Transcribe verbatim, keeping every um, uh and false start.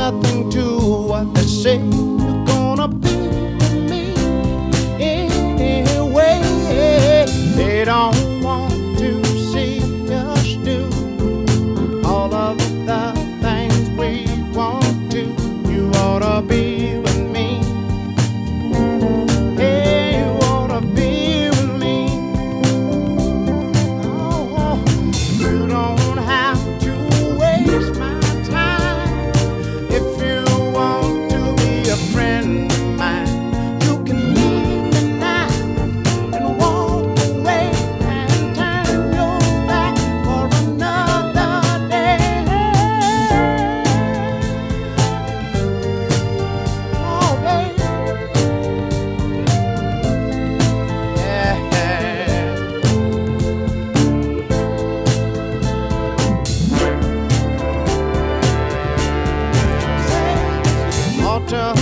nothing to what they say. You're gonna be with me anyway. They don't want to see us do all of the things we want to. You ought to be with me. Hey, you ought to be with me. Oh, you don't have to waste my time. If you want to be a friend of mine, you can leave me now and walk away and turn your back for another day. Oh, baby. Yeah. Ought to